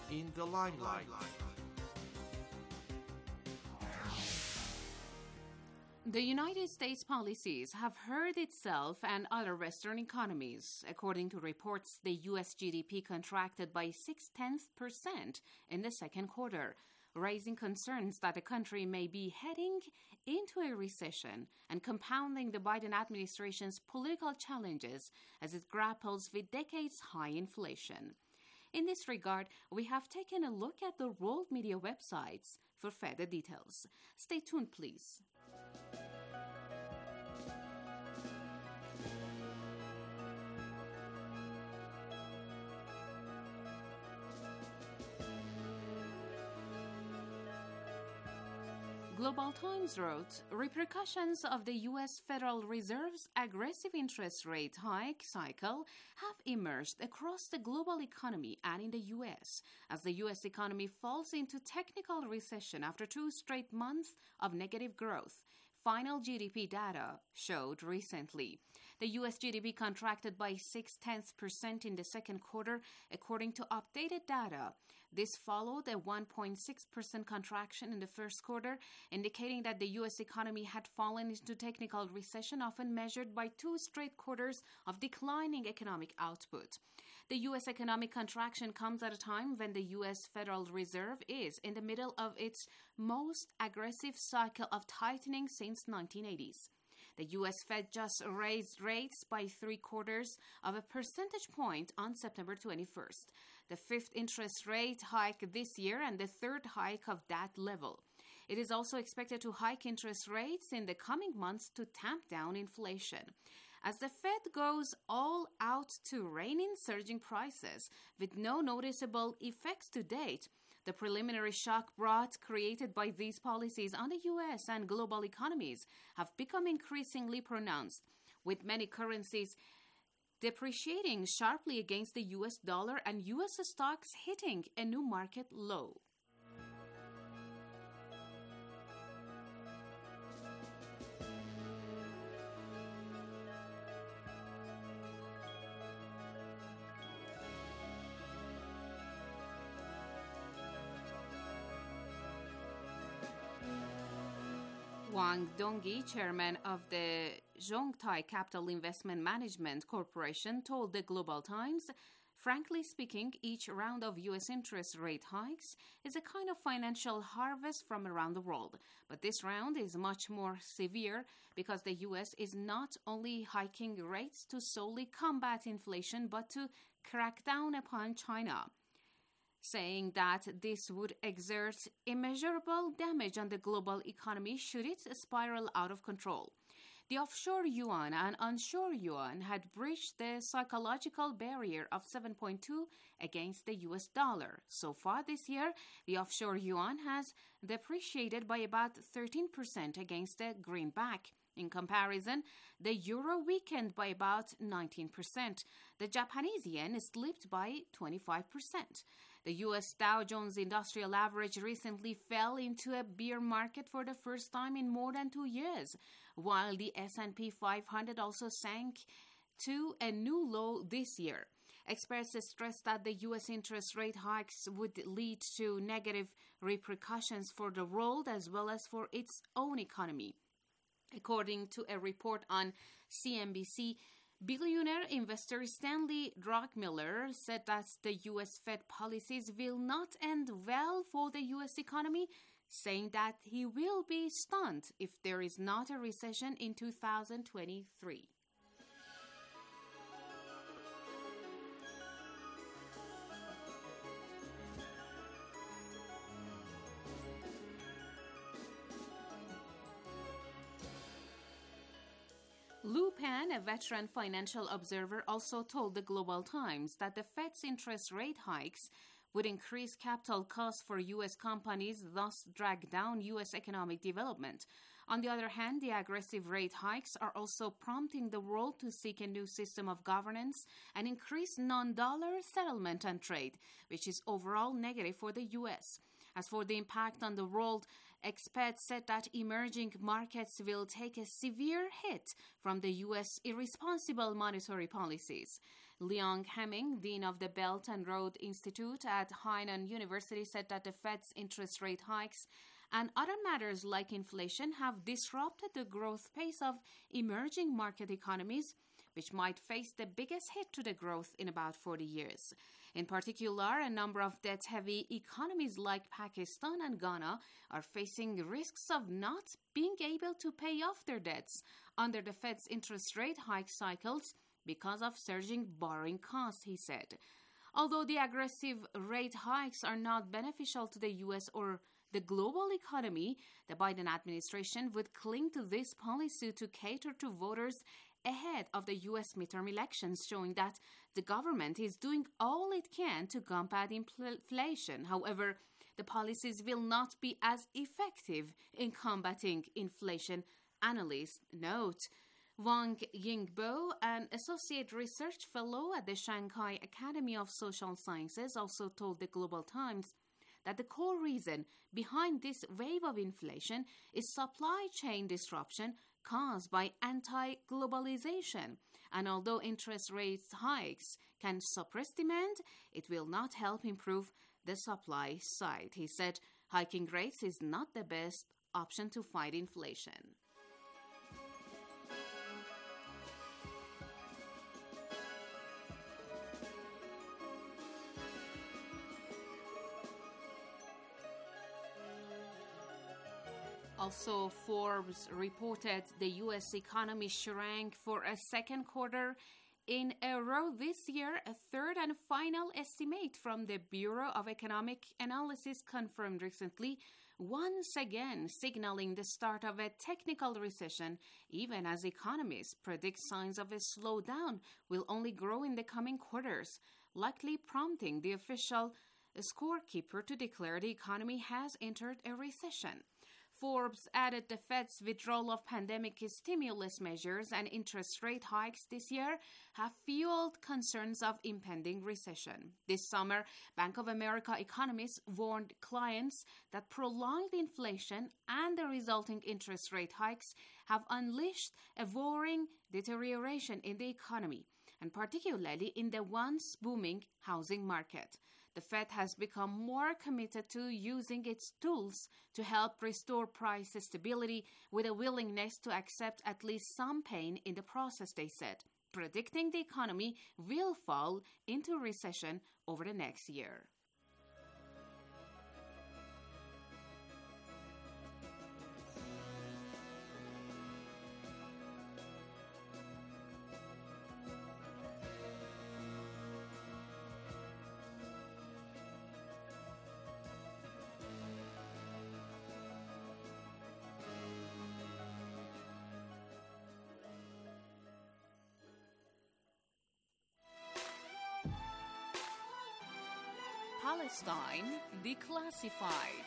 in the limelight. The United States policies have hurt itself and other Western economies. According to reports, the U.S. GDP contracted by 0.6% in the second quarter, raising concerns that the country may be heading into a recession and compounding the Biden administration's political challenges as it grapples with decades-high inflation. In this regard, we have taken a look at the world media websites for further details. Stay tuned, please. Global Times wrote, repercussions of the U.S. Federal Reserve's aggressive interest rate hike cycle have emerged across the global economy and in the U.S. as the U.S. economy falls into technical recession after 2 straight months of negative growth. Final GDP data showed recently. The U.S. GDP contracted by 0.6% in the second quarter, according to updated data. This followed a 1.6% contraction in the first quarter, indicating that the U.S. economy had fallen into technical recession, often measured by 2 straight quarters of declining economic output. The U.S. economic contraction comes at a time when the U.S. Federal Reserve is in the middle of its most aggressive cycle of tightening since 1980s. The U.S. Fed just raised rates by 0.75 percentage point on September 21st, the 5th interest rate hike this year and the 3rd hike of that level. It is also expected to hike interest rates in the coming months to tamp down inflation. As the Fed goes all out to rein in surging prices with no noticeable effects to date, the preliminary shock created by these policies on the U.S. and global economies have become increasingly pronounced, with many currencies depreciating sharply against the U.S. dollar and U.S. stocks hitting a new market low. Wang Dongyi, chairman of the Zhongtai Capital Investment Management Corporation, told the Global Times, frankly speaking, each round of U.S. interest rate hikes is a kind of financial harvest from around the world. But this round is much more severe because the U.S. is not only hiking rates to solely combat inflation, but to crack down upon China, saying that this would exert immeasurable damage on the global economy should it spiral out of control. The offshore yuan and onshore yuan had breached the psychological barrier of 7.2 against the US dollar. So far this year, the offshore yuan has depreciated by about 13% against the greenback. In comparison, the euro weakened by about 19%. The Japanese yen slipped by 25%. The U.S. Dow Jones Industrial Average recently fell into a bear market for the first time in more than 2 years, while the S&P 500 also sank to a new low this year. Experts stressed that the U.S. interest rate hikes would lead to negative repercussions for the world as well as for its own economy. According to a report on CNBC, billionaire investor Stanley Druckenmiller said that the U.S. Fed policies will not end well for the U.S. economy, saying that he will be stunned if there is not a recession in 2023. Lu Pan, a veteran financial observer, also told the Global Times that the Fed's interest rate hikes would increase capital costs for U.S. companies, thus drag down U.S. economic development. On the other hand, the aggressive rate hikes are also prompting the world to seek a new system of governance and increase non-dollar settlement and trade, which is overall negative for the U.S. As for the impact on the world, experts said that emerging markets will take a severe hit from the U.S. irresponsible monetary policies. Leong Hemming, dean of the Belt and Road Institute at Hainan University, said that the Fed's interest rate hikes and other matters like inflation have disrupted the growth pace of emerging market economies, which might face the biggest hit to the growth in about 40 years. In particular, a number of debt-heavy economies like Pakistan and Ghana are facing risks of not being able to pay off their debts under the Fed's interest rate hike cycles because of surging borrowing costs, he said. Although the aggressive rate hikes are not beneficial to the U.S. or the global economy, the Biden administration would cling to this policy to cater to voters ahead of the U.S. midterm elections, showing that the government is doing all it can to combat inflation. However, the policies will not be as effective in combating inflation, analysts note. Wang Yingbo, an associate research fellow at the Shanghai Academy of Social Sciences, also told the Global Times that the core reason behind this wave of inflation is supply chain disruption caused by anti-globalization. And although interest rate hikes can suppress demand, it will not help improve the supply side. He said hiking rates is not the best option to fight inflation. Also, Forbes reported the U.S. economy shrank for a second quarter in a row this year. A third and final estimate from the Bureau of Economic Analysis confirmed recently, once again signaling the start of a technical recession, even as economists predict signs of a slowdown will only grow in the coming quarters, likely prompting the official scorekeeper to declare the economy has entered a recession. Forbes added the Fed's withdrawal of pandemic stimulus measures and interest rate hikes this year have fueled concerns of impending recession. This summer, Bank of America economists warned clients that prolonged inflation and the resulting interest rate hikes have unleashed a worrying deterioration in the economy, and particularly in the once booming housing market. The Fed has become more committed to using its tools to help restore price stability, with a willingness to accept at least some pain in the process, they said, predicting the economy will fall into recession over the next year. Palestine Declassified.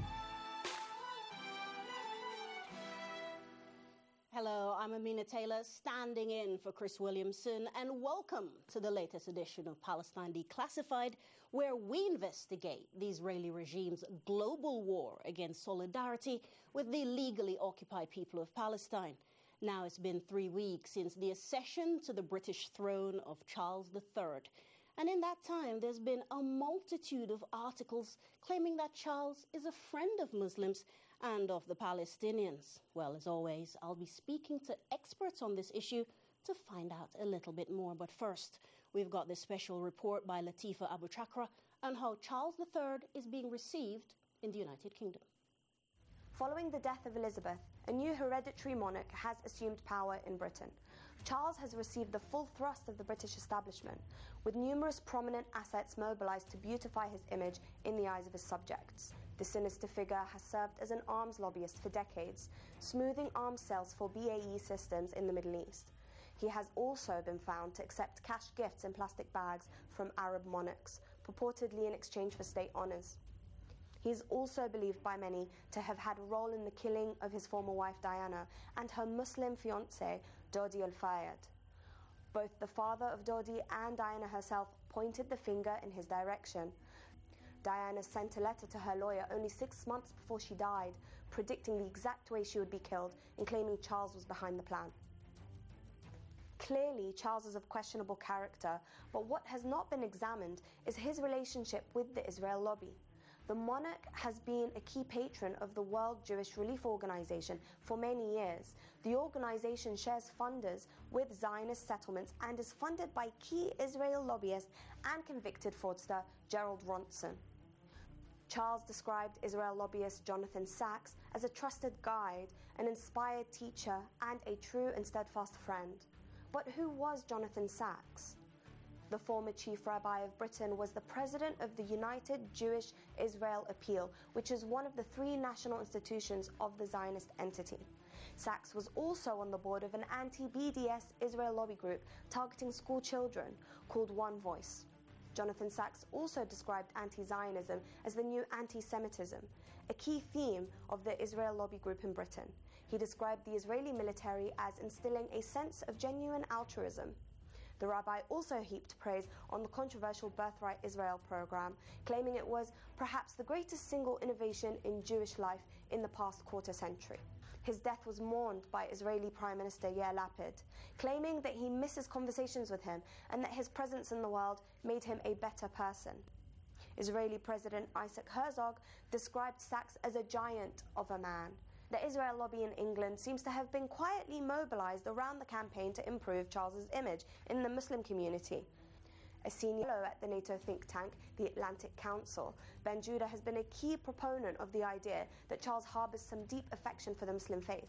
Hello, I'm Amina Taylor, standing in for Chris Williamson, and welcome to the latest edition of Palestine Declassified, where we investigate the Israeli regime's global war against solidarity with the illegally occupied people of Palestine. Now it's been 3 weeks since the accession to the British throne of Charles III. And in that time, there's been a multitude of articles claiming that Charles is a friend of Muslims and of the Palestinians. Well, as always, I'll be speaking to experts on this issue to find out a little bit more. But first, we've got this special report by Latifa Abu Chakra on how Charles III is being received in the United Kingdom. Following the death of Elizabeth, a new hereditary monarch has assumed power in Britain. Charles has received the full thrust of the British establishment, with numerous prominent assets mobilised to beautify his image in the eyes of his subjects. The sinister figure has served as an arms lobbyist for decades, smoothing arms sales for BAE Systems in the Middle East. He has also been found to accept cash gifts in plastic bags from Arab monarchs, purportedly in exchange for state honours. He is also believed by many to have had a role in the killing of his former wife Diana and her Muslim fiancé Dodi al-Fayed. Both the father of Dodi and Diana herself pointed the finger in his direction. Diana sent a letter to her lawyer only 6 months before she died, predicting the exact way she would be killed and claiming Charles was behind the plan. Clearly, Charles is of questionable character, but what has not been examined is his relationship with the Israel lobby. The monarch has been a key patron of the World Jewish Relief Organization for many years. The organization shares funders with Zionist settlements and is funded by key Israel lobbyist and convicted fraudster Gerald Ronson. Charles described Israel lobbyist Jonathan Sacks as a trusted guide, an inspired teacher, and a true and steadfast friend. But who was Jonathan Sacks? The former chief rabbi of Britain was the president of the United Jewish Israel Appeal, which is one of the three national institutions of the Zionist entity. Sacks was also on the board of an anti-BDS Israel lobby group targeting school children called One Voice. Jonathan Sacks also described anti-Zionism as the new anti-Semitism, a key theme of the Israel lobby group in Britain. He described the Israeli military as instilling a sense of genuine altruism. The rabbi also heaped praise on the controversial Birthright Israel program, claiming it was perhaps the greatest single innovation in Jewish life in the past quarter century. His death was mourned by Israeli Prime Minister Yair Lapid, claiming that he misses conversations with him and that his presence in the world made him a better person. Israeli President Isaac Herzog described Sacks as a giant of a man. The Israel lobby in England seems to have been quietly mobilized around the campaign to improve Charles's image in the Muslim community. A senior fellow at the NATO think tank, the Atlantic Council, Ben Judah has been a key proponent of the idea that Charles harbors some deep affection for the Muslim faith.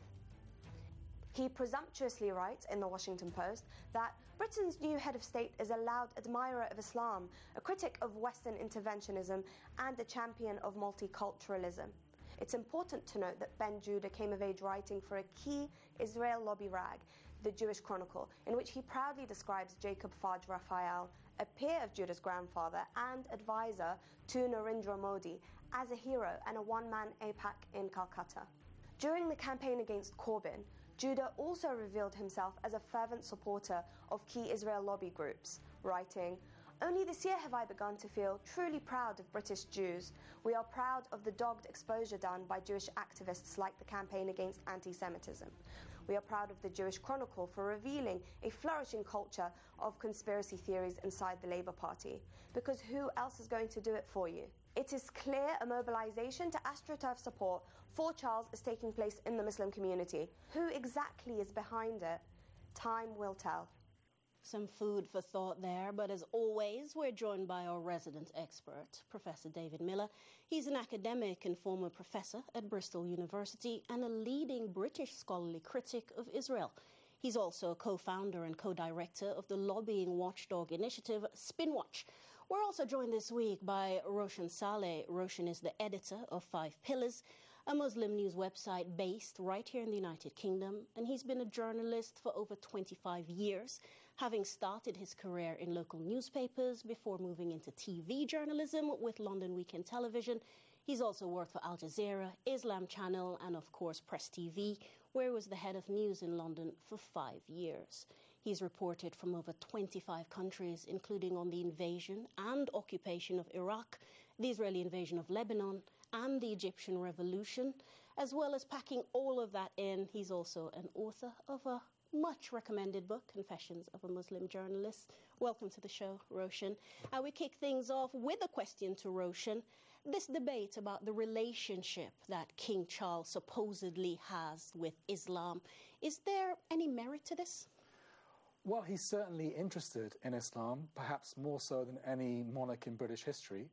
He presumptuously writes in the Washington Post that Britain's new head of state is a loud admirer of Islam, a critic of Western interventionism, and a champion of multiculturalism. It's important to note that Ben Judah came of age writing for a key Israel lobby rag, the Jewish Chronicle, in which he proudly describes Jacob Fudge Raphael, a peer of Judah's grandfather and advisor to Narendra Modi, as a hero and a one-man AIPAC in Calcutta. During the campaign against Corbyn, Judah also revealed himself as a fervent supporter of key Israel lobby groups, writing, "Only this year have I begun to feel truly proud of British Jews. We are proud of the dogged exposure done by Jewish activists like the campaign against anti-Semitism. We are proud of the Jewish Chronicle for revealing a flourishing culture of conspiracy theories inside the Labour Party. Because who else is going to do it for you? It is clear a mobilisation to AstroTurf support for Charles is taking place in the Muslim community. Who exactly is behind it? Time will tell." Some food for thought there, but as always, we're joined by our resident expert, Professor David Miller. He's an academic and former professor at Bristol University and a leading British scholarly critic of Israel. He's also a co-founder and co-director of the lobbying watchdog initiative Spinwatch. We're also joined this week by Roshan Saleh. Roshan is the editor of Five Pillars, a Muslim news website based right here in the United Kingdom, and he's been a journalist for over 25 years, having started his career in local newspapers before moving into TV journalism with London Weekend Television. He's also worked for Al Jazeera, Islam Channel, and of course Press TV, where he was the head of news in London for 5 years. He's reported from over 25 countries, including on the invasion and occupation of Iraq, the Israeli invasion of Lebanon, and the Egyptian Revolution. As well as packing all of that in, he's also an author of a much recommended book, Confessions of a Muslim Journalist. Welcome to the show, Roshan. We kick things off with a question to Roshan. This debate about the relationship that King Charles supposedly has with Islam, is there any merit to this? Well, he's certainly interested in Islam, perhaps more so than any monarch in British history.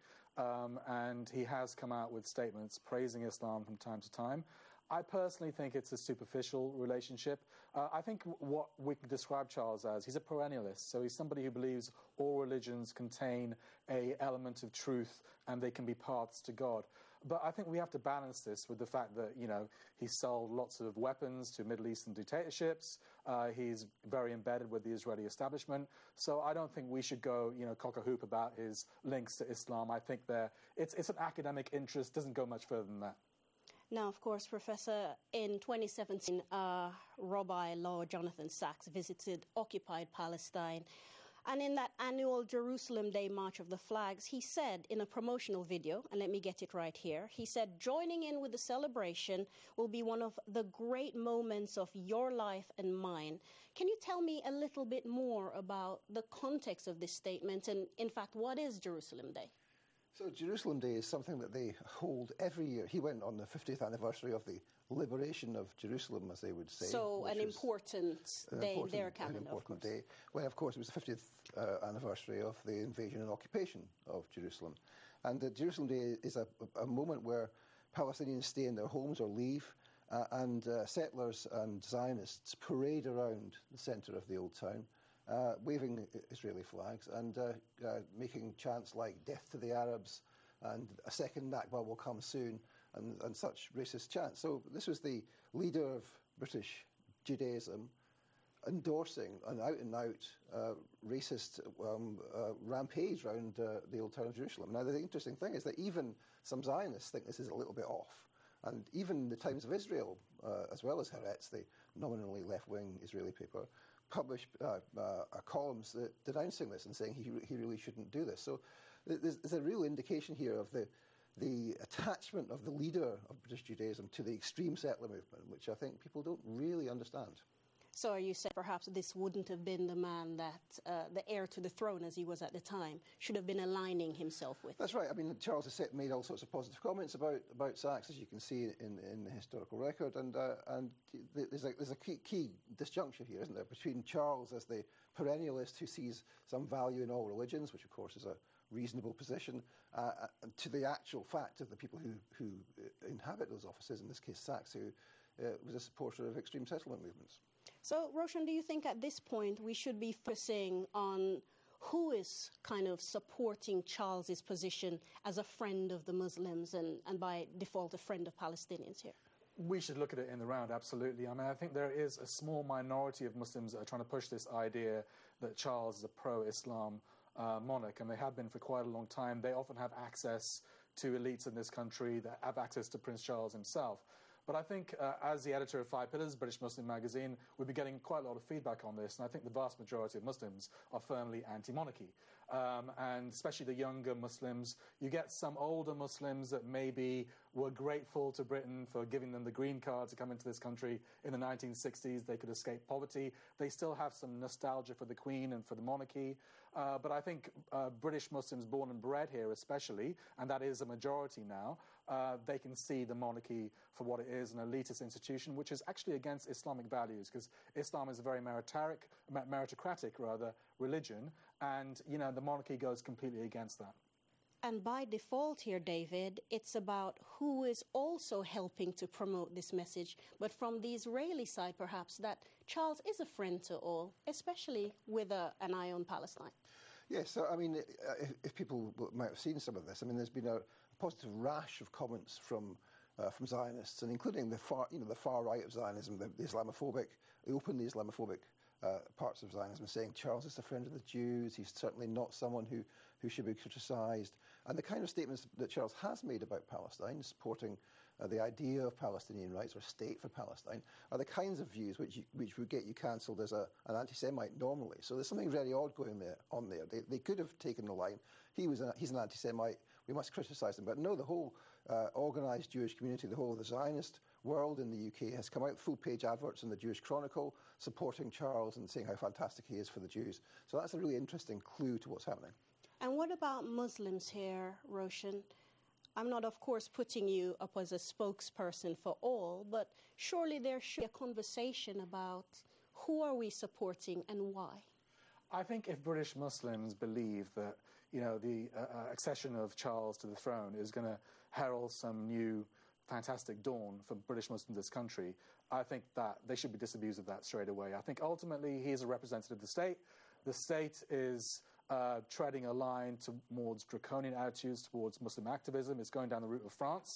And he has come out with statements praising Islam from time to time. I personally think it's a superficial relationship. I think what we can describe Charles as, he's a perennialist. So he's somebody who believes all religions contain an element of truth and they can be paths to God. But I think we have to balance this with the fact that, you know, he sold lots of weapons to Middle Eastern dictatorships. He's very embedded with the Israeli establishment. So I don't think we should go, you know, cock a hoop about his links to Islam. I think it's an academic interest, doesn't go much further than that. Now, of course, Professor, in 2017, Rabbi Lord Jonathan Sacks visited occupied Palestine. And in that annual Jerusalem Day March of the Flags, he said in a promotional video, and let me get it right here, he said, joining in with the celebration will be one of the great moments of your life and mine. Can you tell me a little bit more about the context of this statement and, in fact, what is Jerusalem Day? So Jerusalem Day is something that they hold every year. He went on the 50th anniversary of the liberation of Jerusalem, as they would say. So an important day in their calendar, an important day. Well, of course, it was the 50th anniversary of the invasion and occupation of Jerusalem. And Jerusalem Day is a moment where Palestinians stay in their homes or leave, and settlers and Zionists parade around the centre of the old town, waving Israeli flags and making chants like "Death to the Arabs" and "A second Nakba will come soon," and such racist chants. So this was the leader of British Judaism endorsing an out-and-out racist rampage around the old town of Jerusalem. Now, the interesting thing is that even some Zionists think this is a little bit off. And even the Times of Israel, as well as Haaretz, the nominally left-wing Israeli paper, published columns denouncing this and saying he really shouldn't do this. So there's a real indication here of the attachment of the leader of British Judaism to the extreme settler movement, which I think people don't really understand. So are you saying perhaps this wouldn't have been the man that the heir to the throne, as he was at the time, should have been aligning himself with? That's right. I mean, Charles has made all sorts of positive comments about Sachs, as you can see in the historical record, and there's a key disjuncture here, isn't there, between Charles as the perennialist who sees some value in all religions, which of course is a reasonable position, to the actual fact of the people who inhabit those offices, in this case Sachs, who was a supporter of extreme settlement movements. So, Roshan, do you think at this point we should be focusing on who is kind of supporting Charles's position as a friend of the Muslims and by default a friend of Palestinians here? We should look at it in the round, absolutely. I mean, I think there is a small minority of Muslims that are trying to push this idea that Charles is a pro-Islam monarch, and they have been for quite a long time. They often have access to elites in this country that have access to Prince Charles himself. But I think as the editor of Five Pillars, British Muslim magazine, we'll be getting quite a lot of feedback on this, and I think the vast majority of Muslims are firmly anti-monarchy. And especially the younger Muslims. You get some older Muslims that maybe were grateful to Britain for giving them the green card to come into this country in the 1960s. They could escape poverty. They still have some nostalgia for the Queen and for the monarchy. But I think British Muslims born and bred here especially, and that is a majority now, they can see the monarchy for what it is, an elitist institution, which is actually against Islamic values, because Islam is a very meritocratic religion, and, you know, the monarchy goes completely against that. And by default here, David, it's about who is also helping to promote this message, but from the Israeli side, perhaps, that Charles is a friend to all, especially with an eye on Palestine. Yes, so, I mean, if people might have seen some of this, I mean, there's been a positive rash of comments from Zionists, and including the far right of Zionism, the Islamophobic, the openly Islamophobic parts of Zionism, saying Charles is a friend of the Jews, he's certainly not someone who should be criticised. And the kind of statements that Charles has made about Palestine, supporting the idea of Palestinian rights or a state for Palestine, are the kinds of views which would get you cancelled as an anti-Semite normally. So there's something very odd going on there. They could have taken the line, he's an anti-Semite, we must criticise him. But no, the whole organised Jewish community, the whole of the Zionist world in the UK has come out, full-page adverts in the Jewish Chronicle supporting Charles and saying how fantastic he is for the Jews. So that's a really interesting clue to what's happening. And what about Muslims here, Roshan? I'm not, of course, putting you up as a spokesperson for all, but surely there should be a conversation about who are we supporting and why? I think if British Muslims believe that, you know, the accession of Charles to the throne is going to herald some new fantastic dawn for British Muslims in this country, I think that they should be disabused of that straight away. I think ultimately he is a representative of the state. The state is treading a line towards draconian attitudes towards Muslim activism. It's going down the route of France,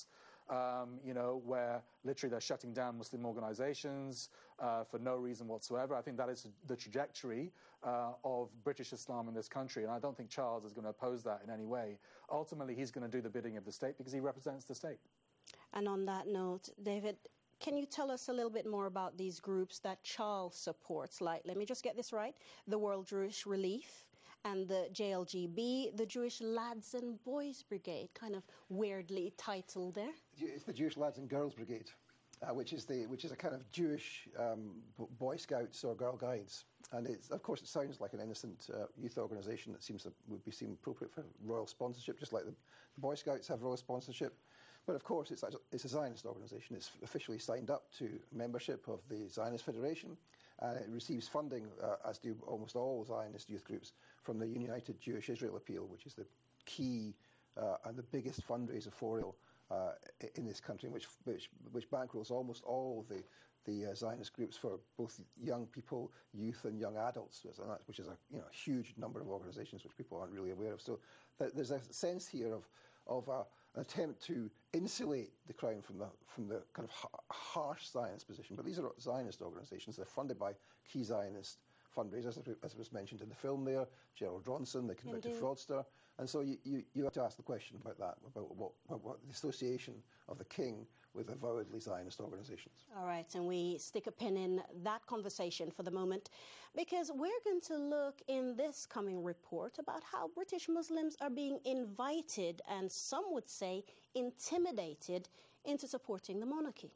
where literally they're shutting down Muslim organizations for no reason whatsoever. I think that is the trajectory of British Islam in this country, and I don't think Charles is going to oppose that in any way. Ultimately, he's going to do the bidding of the state because he represents the state. And on that note, David, can you tell us a little bit more about these groups that Charles supports? Like, let me just get this right, the World Jewish Relief, and the JLGB, the Jewish Lads and Boys Brigade, kind of weirdly titled there. It's the Jewish Lads and Girls Brigade, which is a kind of Jewish Boy Scouts or Girl Guides. And of course, it sounds like an innocent youth organisation that would seem appropriate for royal sponsorship, just like the Boy Scouts have royal sponsorship. But of course, it's a Zionist organisation. It's officially signed up to membership of the Zionist Federation, and it receives funding, as do almost all Zionist youth groups, from the United Jewish Israel Appeal, which is the key and the biggest fundraiser for Israel in this country, which bankrolls almost all the Zionist groups for both young people, youth, and young adults, which is a huge number of organisations which people aren't really aware of. So there's a sense here of an attempt to insulate the Crown from the kind of harsh Zionist position. But these are Zionist organisations. They're funded by key Zionist fundraisers, as was mentioned in the film there, Gerald Ronson, the convicted fraudster. And so you have to ask the question about that, about what the association of the king with avowedly Zionist organisations. All right, and we stick a pin in that conversation for the moment, because we're going to look in this coming report about how British Muslims are being invited, and some would say intimidated, into supporting the monarchy.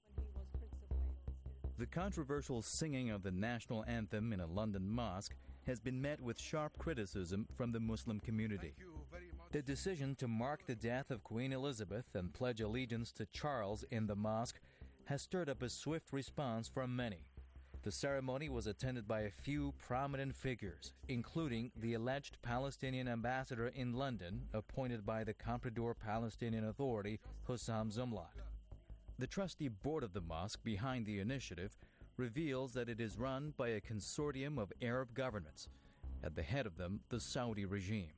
The controversial singing of the national anthem in a London mosque has been met with sharp criticism from the Muslim community. The decision to mark the death of Queen Elizabeth and pledge allegiance to Charles in the mosque has stirred up a swift response from many. The ceremony was attended by a few prominent figures, including the alleged Palestinian ambassador in London, appointed by the Comprador Palestinian Authority, Hussam Zumlatt. The trustee board of the mosque behind the initiative reveals that it is run by a consortium of Arab governments, at the head of them the Saudi regime.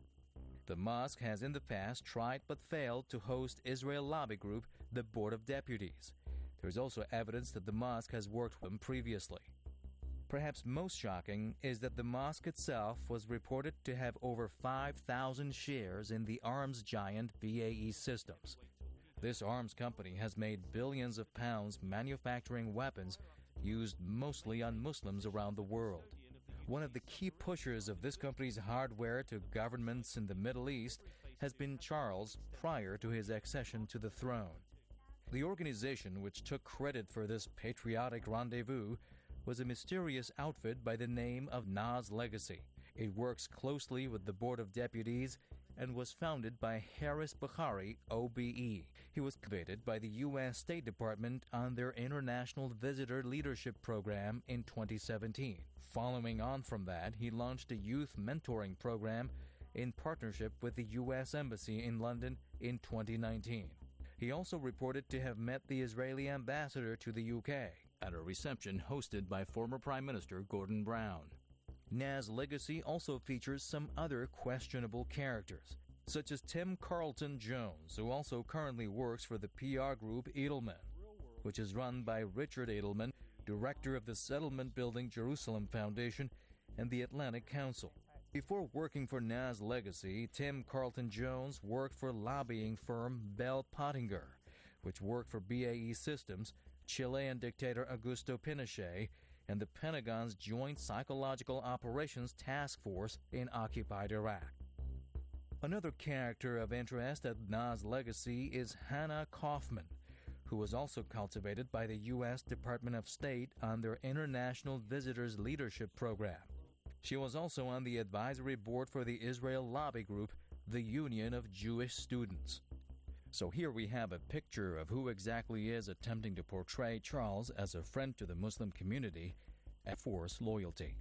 The mosque has in the past tried but failed to host Israel lobby group, the Board of Deputies. There is also evidence that the mosque has worked with them previously. Perhaps most shocking is that the mosque itself was reported to have over 5,000 shares in the arms giant BAE Systems. This arms company has made billions of pounds manufacturing weapons used mostly on Muslims around the world. One of the key pushers of this company's hardware to governments in the Middle East has been Charles prior to his accession to the throne. The organization which took credit for this patriotic rendezvous was a mysterious outfit by the name of Nas Legacy. It works closely with the Board of Deputies and was founded by Haris Bukhari, OBE. He was convicted by the U.S. State Department on their International Visitor Leadership Program in 2017. Following on from that, he launched a youth mentoring program in partnership with the U.S. Embassy in London in 2019. He also reported to have met the Israeli ambassador to the UK at a reception hosted by former Prime Minister Gordon Brown. Nas Legacy also features some other questionable characters, such as Tim Carlton-Jones, who also currently works for the PR group Edelman, which is run by Richard Edelman, director of the Settlement Building Jerusalem Foundation and the Atlantic Council. Before working for Nas Legacy, Tim Carlton-Jones worked for lobbying firm Bell Pottinger, which worked for BAE Systems, Chilean dictator Augusto Pinochet, and the Pentagon's Joint Psychological Operations Task Force in occupied Iraq. Another character of interest at Nas Legacy is Hannah Kaufman, who was also cultivated by the U.S. Department of State on their International Visitors Leadership Program. She was also on the advisory board for the Israel lobby group, the Union of Jewish Students. So here we have a picture of who exactly is attempting to portray Charles as a friend to the Muslim community and force loyalty.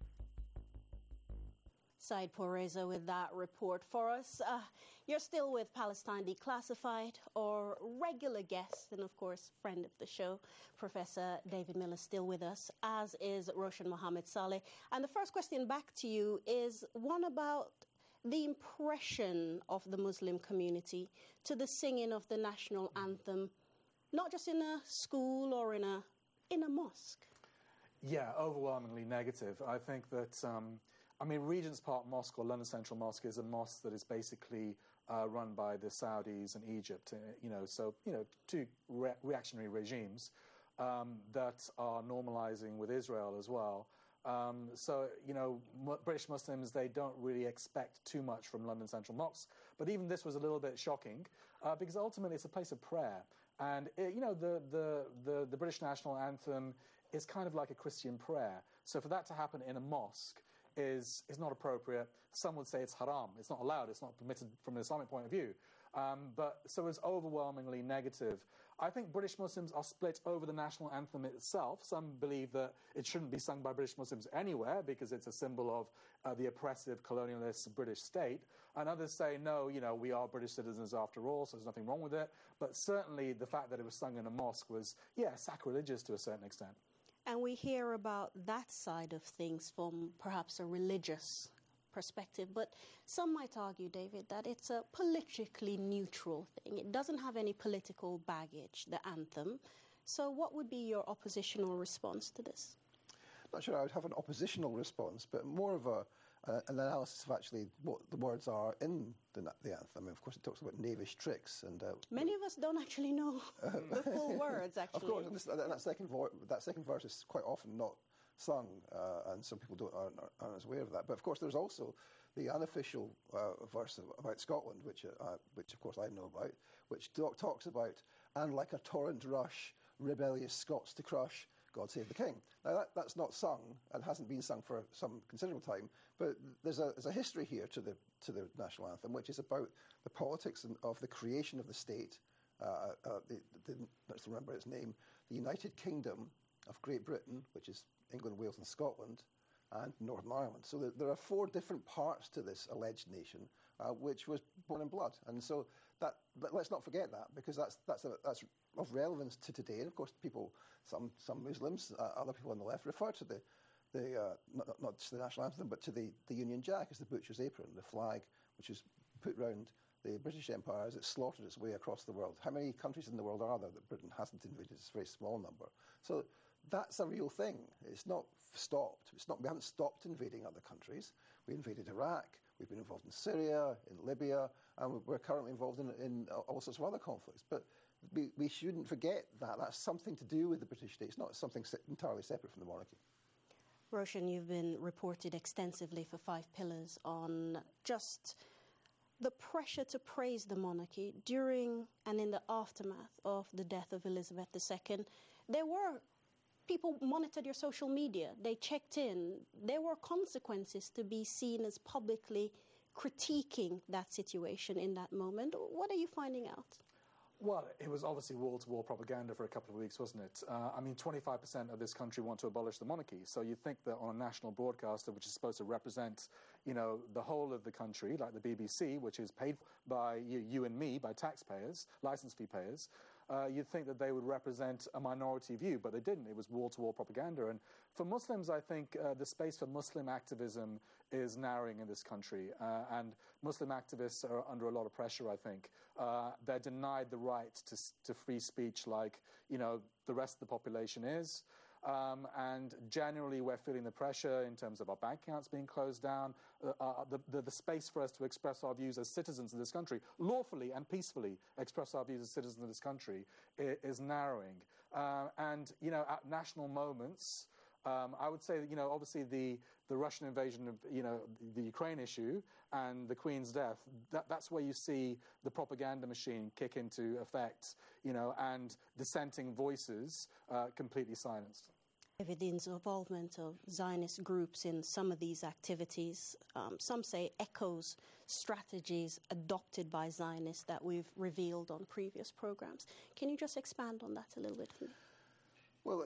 Said Poreza with that report for us. You're still with Palestine Declassified, our regular guest and, of course, friend of the show, Professor David Miller, still with us, as is Roshan Mohammed Saleh. And the first question back to you is one about the impression of the Muslim community to the singing of the national anthem, not just in a school or in a mosque. Yeah, overwhelmingly negative. I think that, Regent's Park Mosque or London Central Mosque is a mosque that is basically run by the Saudis and Egypt, two reactionary regimes that are normalizing with Israel as well. So, British Muslims, they don't really expect too much from London Central Mosque. But even this was a little bit shocking because ultimately it's a place of prayer. And, the British national anthem is kind of like a Christian prayer. So for that to happen in a mosque is not appropriate. Some would say it's haram. It's not allowed. It's not permitted from an Islamic point of view. So it's overwhelmingly negative. I think British Muslims are split over the national anthem itself. Some believe that it shouldn't be sung by British Muslims anywhere because it's a symbol of the oppressive colonialist British state. And others say, no, we are British citizens after all, so there's nothing wrong with it. But certainly the fact that it was sung in a mosque was, sacrilegious to a certain extent. And we hear about that side of things from perhaps a religious perspective, but some might argue, David, that it's a politically neutral thing. It doesn't have any political baggage, the anthem. So what would be your oppositional response to this? Not sure I would have an oppositional response, but more of an analysis of actually what the words are in the anthem. I mean, of course, it talks about knavish tricks. And many of us don't actually know the full words, actually. Of course, and that second verse is quite often not sung, and some people aren't as aware of that. But of course, there's also the unofficial verse about Scotland, which of course I know about, which talks about, and like a torrent rush, rebellious Scots to crush, God save the King. Now that's not sung and hasn't been sung for some considerable time, but there's a history here to the national anthem, which is about the politics of the creation of the state. Let's remember its name: the United Kingdom of Great Britain, which is England, Wales and Scotland, and Northern Ireland. So there are 4 different parts to this alleged nation, which was born in blood. And so let's not forget that, because that's of relevance to today. And of course, some Muslims, other people on the left, refer to not just the national anthem, but to the Union Jack as the butcher's apron, the flag which is put round the British Empire as it slaughtered its way across the world. How many countries in the world are there that Britain hasn't invaded? It's a very small number. So that's a real thing. It's not stopped. We haven't stopped invading other countries. We invaded Iraq. We've been involved in Syria, in Libya, and we're currently involved in all sorts of other conflicts. But we shouldn't forget that. That's something to do with the British state. It's not something entirely separate from the monarchy. Roshan, you've been reported extensively for 5 Pillars on just the pressure to praise the monarchy during and in the aftermath of the death of Elizabeth II. People monitored your social media. They checked in. There were consequences to be seen as publicly critiquing that situation in that moment. What are you finding out? Well, it was obviously wall-to-wall propaganda for a couple of weeks, wasn't it? 25% of this country want to abolish the monarchy. So you think that on a national broadcaster, which is supposed to represent, the whole of the country, like the BBC, which is paid by you and me, by taxpayers, license fee payers, you'd think that they would represent a minority view, but they didn't. It was wall-to-wall propaganda. And for Muslims, I think the space for Muslim activism is narrowing in this country. And Muslim activists are under a lot of pressure, I think. They're denied the right to free speech like, the rest of the population is. And generally, we're feeling the pressure in terms of our bank accounts being closed down, the space for us to express our views as citizens of this country, lawfully and peacefully express our views as citizens of this country, is narrowing. And at national moments, I would say that, obviously the Russian invasion of, the Ukraine issue and the Queen's death, that's where you see the propaganda machine kick into effect, and dissenting voices completely silenced. Evidence of involvement of Zionist groups in some of these activities, some say echoes strategies adopted by Zionists that we've revealed on previous programs. Can you just expand on that a little bit for me? Well,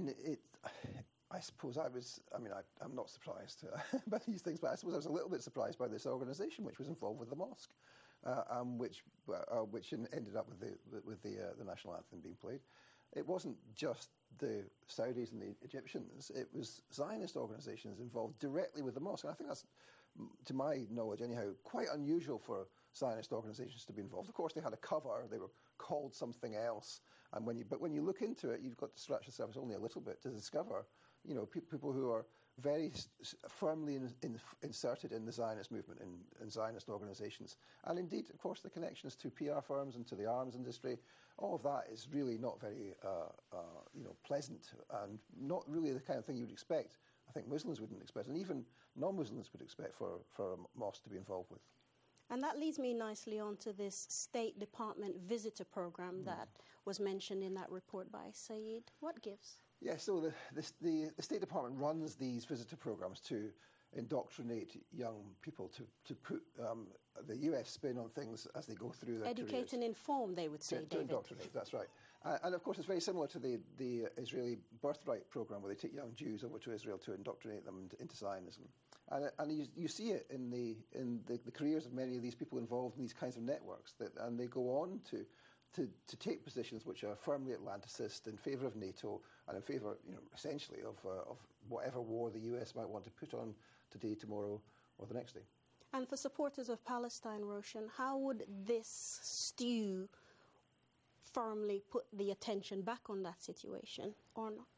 I suppose I'm not surprised by these things, but I suppose I was a little bit surprised by this organisation which was involved with the mosque, which ended up with the national anthem being played. It wasn't just the Saudis and the Egyptians, it was Zionist organisations involved directly with the mosque. And I think that's, to my knowledge anyhow, quite unusual for Zionist organisations to be involved. Of course, they had a cover, they were called something else, but when you look into it, you've got to scratch the surface only a little bit to discover, people who are very firmly inserted in the Zionist movement, in Zionist organisations. And indeed, of course, the connections to PR firms and to the arms industry, all of that is really not very pleasant and not really the kind of thing you would expect I think Muslims wouldn't expect, and even non-Muslims would expect for a mosque to be involved with. And that leads me nicely on to this State Department visitor program that was mentioned in that report by Saeed. What gives? Yeah, so the State Department runs these visitor programs to indoctrinate young people, to put the US spin on things as they go through their Educate careers. and inform, they would say, To David. indoctrinate, that's right. And of course, it's very similar to the Israeli birthright program, where they take young Jews over to Israel to indoctrinate them into Zionism. And you see it in the careers of many of these people involved in these kinds of networks, and they go on to take positions which are firmly Atlanticist, in favour of NATO, and in favour, essentially of whatever war the US might want to put on today, tomorrow, or the next day. And for supporters of Palestine, Roshan, how would this stew firmly put the attention back on that situation, or not?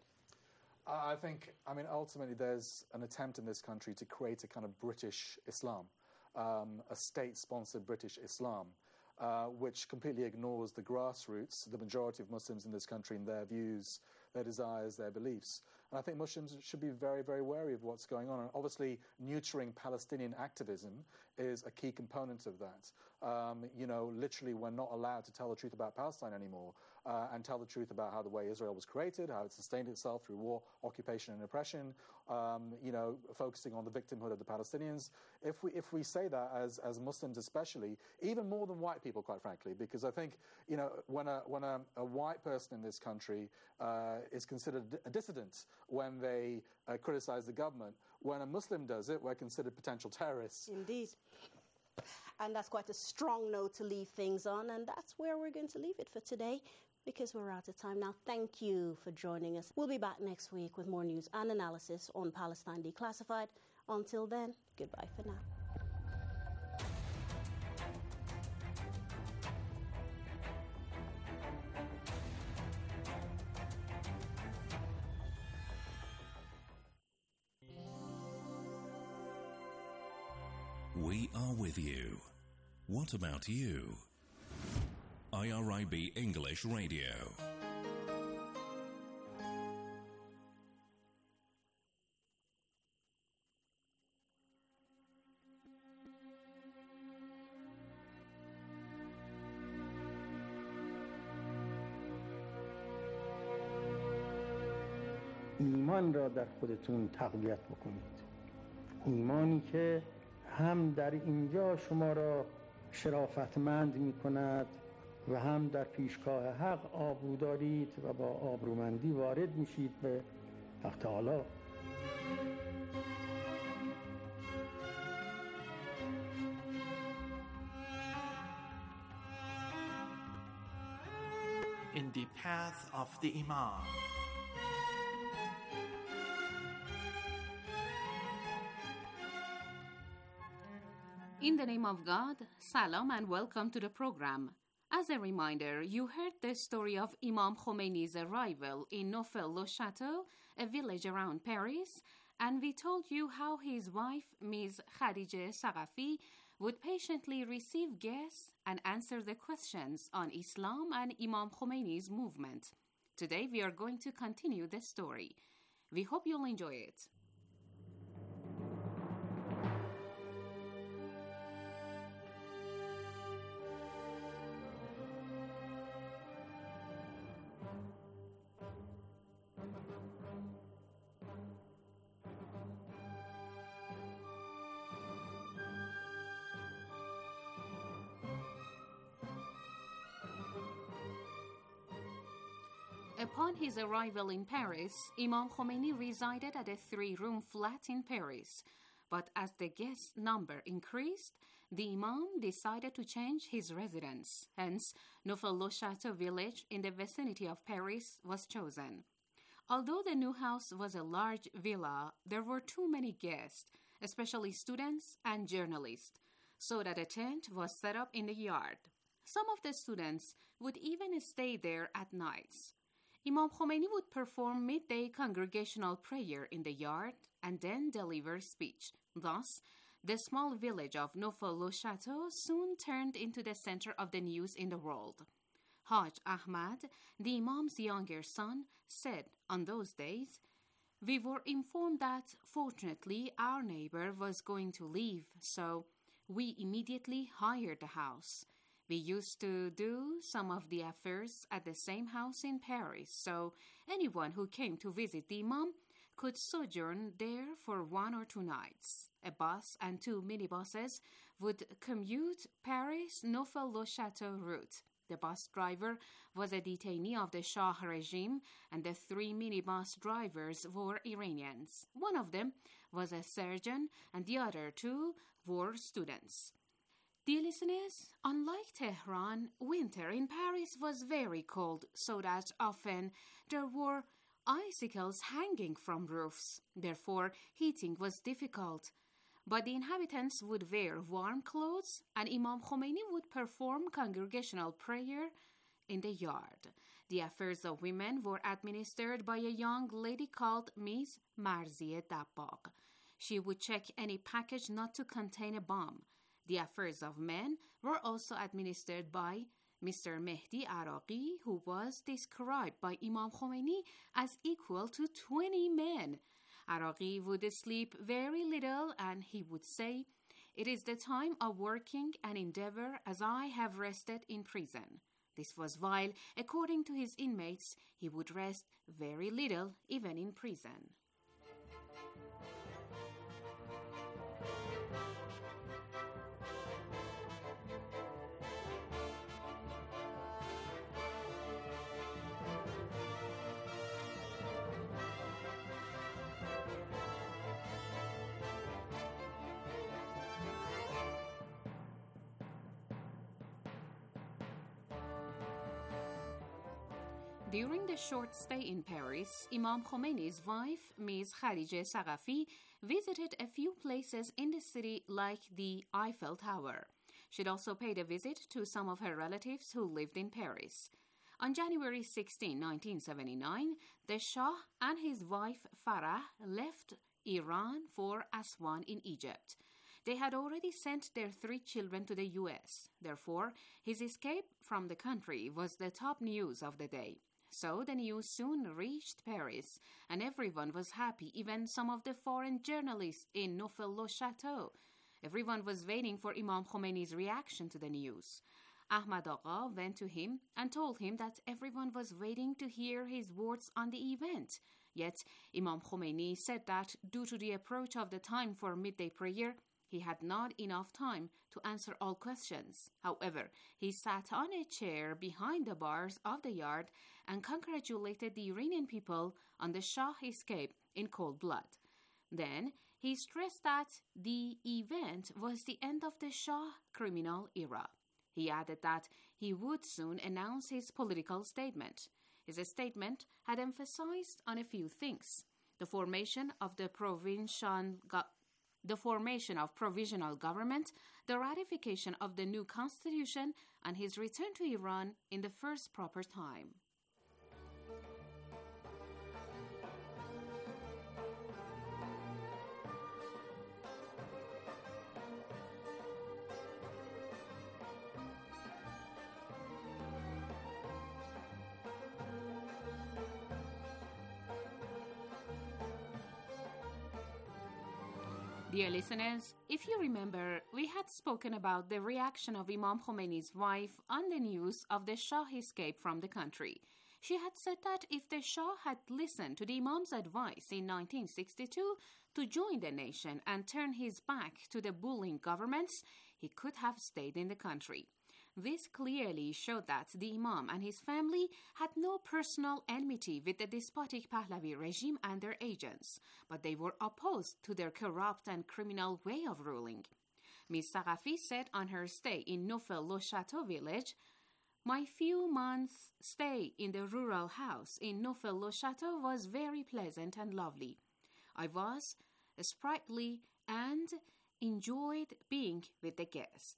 Ultimately there's an attempt in this country to create a kind of British Islam, a state-sponsored British Islam, which completely ignores the grassroots, the majority of Muslims in this country, and their views, their desires, their beliefs. And I think Muslims should be very, very wary of what's going on. And obviously, neutering Palestinian activism is a key component of that. Literally, we're not allowed to tell the truth about Palestine anymore, and tell the truth about how the way Israel was created, how it sustained itself through war, occupation, and oppression. Focusing on the victimhood of the Palestinians. If we say that as Muslims, especially, even more than white people, quite frankly, because I think when a white person in this country is considered a dissident when they criticize the government, when a Muslim does it, we're considered potential terrorists. Indeed. And that's quite a strong note to leave things on, and that's where we're going to leave it for today, because we're out of time now. Thank you for joining us. We'll be back next week with more news and analysis on Palestine Declassified. Until then, goodbye for now. We are with you. What about you? IRIB English Radio. ایمان را در خودتون تقویت بکنید. ایمانی که هم در اینجا شما را شرافتمند می کند و هم در پیشگاه حق آبرو دارید و با آبرومندی وارد میشید به حق تعالی. In the path of the Imam. In the name of God, salam and welcome to the program. As a reminder, you heard the story of Imam Khomeini's arrival in Neaufle-le-Château, a village around Paris, and we told you how his wife, Ms. Khadija Saqafi, would patiently receive guests and answer the questions on Islam and Imam Khomeini's movement. Today we are going to continue the story. We hope you'll enjoy it. Upon his arrival in Paris, Imam Khomeini resided at a 3-room flat in Paris. But as the guest number increased, the Imam decided to change his residence. Hence, Neaufle-le-Château village in the vicinity of Paris was chosen. Although the new house was a large villa, there were too many guests, especially students and journalists, so that a tent was set up in the yard. Some of the students would even stay there at nights. Imam Khomeini would perform midday congregational prayer in the yard and then deliver a speech. Thus, the small village of Neaufle-le-Château soon turned into the center of the news in the world. Hajj Ahmad, the Imam's younger son, said on those days, We were informed that, fortunately, our neighbor was going to leave, so we immediately hired the house. We used to do some of the affairs at the same house in Paris, so anyone who came to visit the Imam could sojourn there for 1 or 2 nights. A bus and 2 minibuses would commute Paris-Neufchâtel route. The bus driver was a detainee of the Shah regime, and the 3 minibus drivers were Iranians. One of them was a surgeon, and the other 2 were students. Dear listeners, unlike Tehran, winter in Paris was very cold, so that often there were icicles hanging from roofs. Therefore, heating was difficult. But the inhabitants would wear warm clothes, and Imam Khomeini would perform congregational prayer in the yard. The affairs of women were administered by a young lady called Miss Marzieh Dabbagh. She would check any package not to contain a bomb. The affairs of men were also administered by Mr. Mehdi Araqi, who was described by Imam Khomeini as equal to 20 men. Araqi would sleep very little, and he would say, "It is the time of working and endeavor, as I have rested in prison." This was while, according to his inmates, he would rest very little even in prison. During the short stay in Paris, Imam Khomeini's wife, Ms. Khadija Saghafi, visited a few places in the city like the Eiffel Tower. She'd also paid a visit to some of her relatives who lived in Paris. On January 16, 1979, the Shah and his wife Farah left Iran for Aswan in Egypt. They had already sent their 3 children to the U.S. Therefore, his escape from the country was the top news of the day. So the news soon reached Paris, and everyone was happy, even some of the foreign journalists in Neufchâtel. Everyone was waiting for Imam Khomeini's reaction to the news. Ahmad Agha went to him and told him that everyone was waiting to hear his words on the event. Yet Imam Khomeini said that due to the approach of the time for midday prayer, he had not enough time to answer all questions. However, he sat on a chair behind the bars of the yard and congratulated the Iranian people on the Shah escape in cold blood. Then he stressed that the event was the end of the Shah criminal era. He added that he would soon announce his political statement. His statement had emphasized on a few things: the formation of provisional government, the ratification of the new constitution, and his return to Iran in the first proper time. Dear listeners, if you remember, we had spoken about the reaction of Imam Khomeini's wife on the news of the Shah escape from the country. She had said that if the Shah had listened to the Imam's advice in 1962 to join the nation and turn his back to the bullying governments, he could have stayed in the country. This clearly showed that the Imam and his family had no personal enmity with the despotic Pahlavi regime and their agents, but they were opposed to their corrupt and criminal way of ruling. Ms. Saghafi said on her stay in Neufchâtel village, "My few months' stay in the rural house in Neufchâtel was very pleasant and lovely. I was sprightly and enjoyed being with the guests."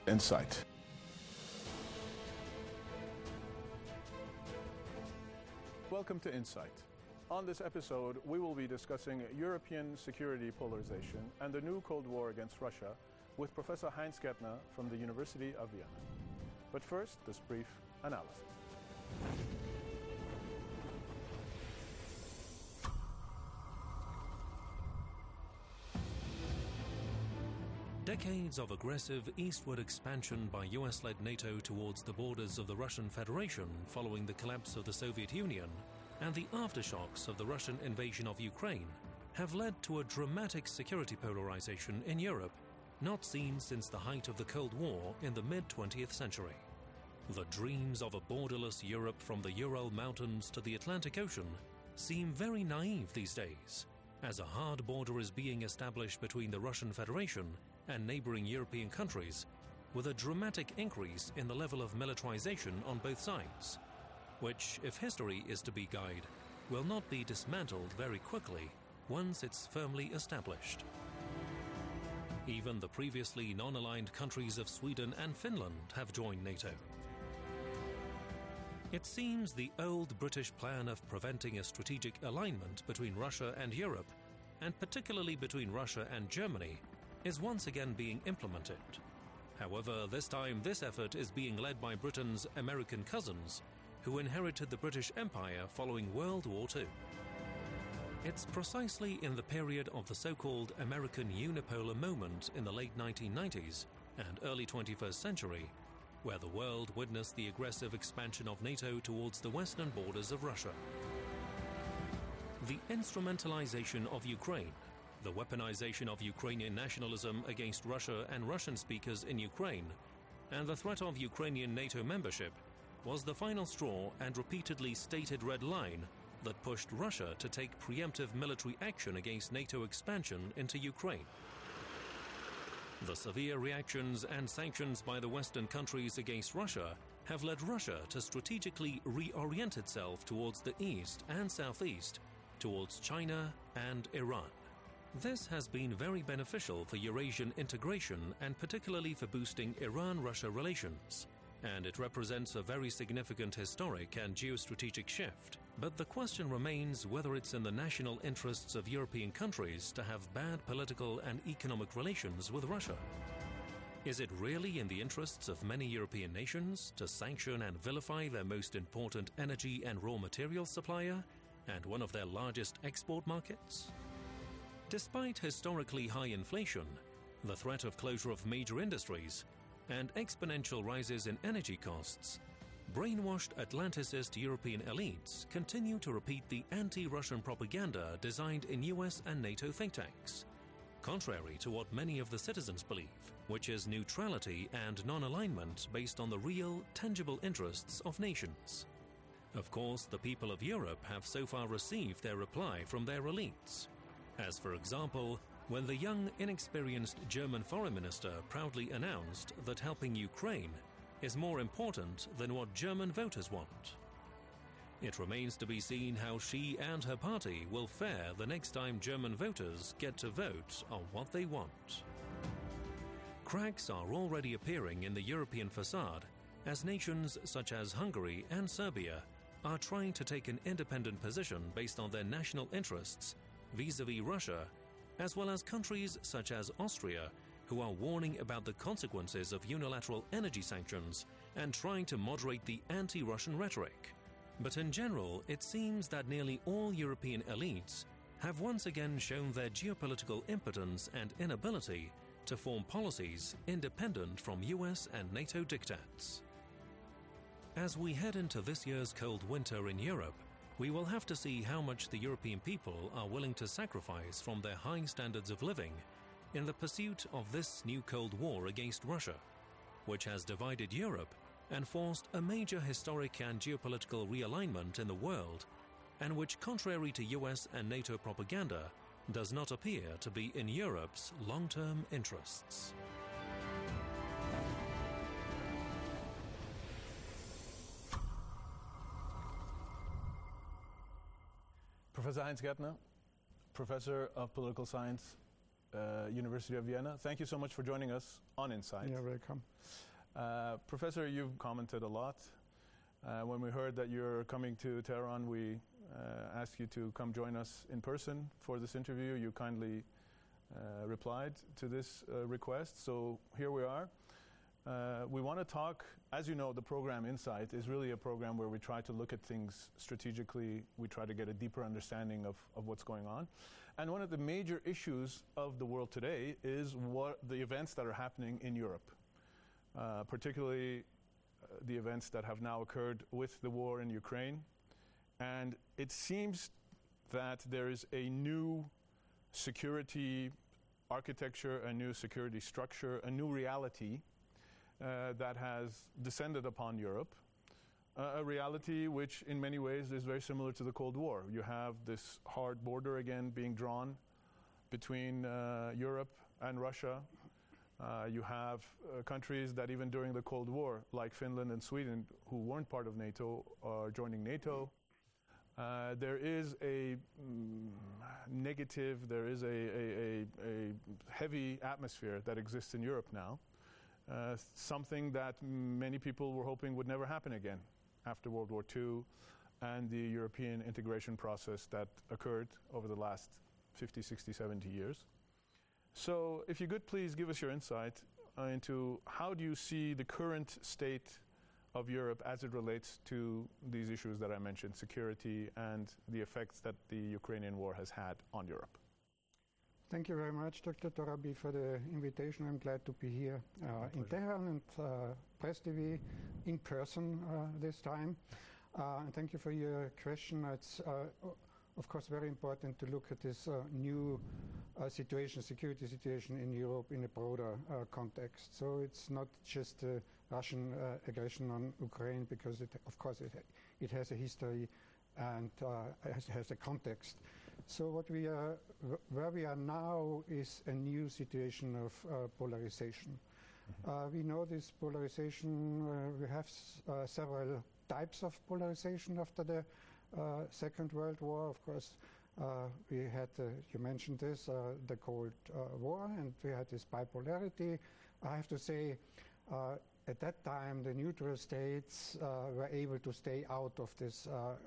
Insight. Welcome to Insight. On this episode, we will be discussing European security polarization and the new Cold War against Russia with Professor Heinz Gärtner from the University of Vienna. But first, this brief analysis. Decades of aggressive eastward expansion by US-led NATO towards the borders of the Russian Federation following the collapse of the Soviet Union and the aftershocks of the Russian invasion of Ukraine have led to a dramatic security polarization in Europe, not seen since the height of the Cold War in the mid-20th century. The dreams of a borderless Europe from the Ural Mountains to the Atlantic Ocean seem very naive these days, as a hard border is being established between the Russian Federation and neighboring European countries, with a dramatic increase in the level of militarization on both sides, which, if history is to be guide, will not be dismantled very quickly once it's firmly established. Even the previously non-aligned countries of Sweden and Finland have joined NATO. It seems the old British plan of preventing a strategic alignment between Russia and Europe, and particularly between Russia and Germany, is once again being implemented. However, this time this effort is being led by Britain's American cousins, who inherited the British Empire following World War II. It's precisely in the period of the so-called American unipolar moment in the late 1990s and early 21st century where the world witnessed the aggressive expansion of NATO towards the western borders of Russia. The instrumentalization of Ukraine, the weaponization of Ukrainian nationalism against Russia and Russian speakers in Ukraine, and the threat of Ukrainian NATO membership was the final straw and repeatedly stated red line that pushed Russia to take preemptive military action against NATO expansion into Ukraine. The severe reactions and sanctions by the Western countries against Russia have led Russia to strategically reorient itself towards the east and southeast, towards China and Iran. This has been very beneficial for Eurasian integration and particularly for boosting Iran-Russia relations, and it represents a very significant historic and geostrategic shift. But the question remains whether it's in the national interests of European countries to have bad political and economic relations with Russia. Is it really in the interests of many European nations to sanction and vilify their most important energy and raw material supplier and one of their largest export markets? Despite historically high inflation, the threat of closure of major industries, and exponential rises in energy costs, brainwashed Atlanticist European elites continue to repeat the anti-Russian propaganda designed in US and NATO think tanks, contrary to what many of the citizens believe, which is neutrality and non-alignment based on the real, tangible interests of nations. Of course, the people of Europe have so far received their reply from their elites, as for example, when the young, inexperienced German foreign minister proudly announced that helping Ukraine is more important than what German voters want. It remains to be seen how she and her party will fare the next time German voters get to vote on what they want. Cracks are already appearing in the European facade as nations such as Hungary and Serbia are trying to take an independent position based on their national interests vis-à-vis Russia, as well as countries such as Austria, who are warning about the consequences of unilateral energy sanctions and trying to moderate the anti-Russian rhetoric. But in general, it seems that nearly all European elites have once again shown their geopolitical impotence and inability to form policies independent from US and NATO diktats. As we head into this year's cold winter in Europe, we will have to see how much the European people are willing to sacrifice from their high standards of living in the pursuit of this new Cold War against Russia, which has divided Europe and forced a major historic and geopolitical realignment in the world, and which, contrary to US and NATO propaganda, does not appear to be in Europe's long-term interests. Professor Heinz Gärtner, Professor of Political Science University of Vienna. Thank you so much for joining us on Insight. You're welcome. Professor, you've commented a lot. When we heard that you're coming to Tehran, we asked you to come join us in person for this interview. You kindly replied to this request, so here we are. We want to talk, as you know, the program Insight is really a program where we try to look at things strategically. We try to get a deeper understanding of what's going on. And one of the major issues of the world today is what the events that are happening in Europe, particularly the events that have now occurred with the war in Ukraine. And it seems that there is a new security architecture, a new security structure, a new reality that has descended upon Europe, a reality which in many ways is very similar to the Cold War. You have this hard border again being drawn between Europe and Russia. You have countries that even during the Cold War, like Finland and Sweden, who weren't part of NATO, are joining NATO. There is a negative, there is a heavy atmosphere that exists in Europe now. Something that many people were hoping would never happen again after World War II and the European integration process that occurred over the last 50, 60, 70 years. So if you could please give us your insight into how do you see the current state of Europe as it relates to these issues that I mentioned, security and the effects that the Ukrainian war has had on Europe. Thank you very much, Dr. Torabi, for the invitation. I'm glad to be here in Tehran and Press TV in person this time. And thank you for your question. It's, of course, very important to look at this new security situation in Europe in a broader context. So it's not just Russian aggression on Ukraine, because, of course, it has a history and has a context. So where we are now is a new situation of polarization. We know this polarization, we have several types of polarization after the Second World War. Of course, we had, you mentioned this, the Cold War, and we had this bipolarity. I have to say, at that time, the neutral states were able to stay out of this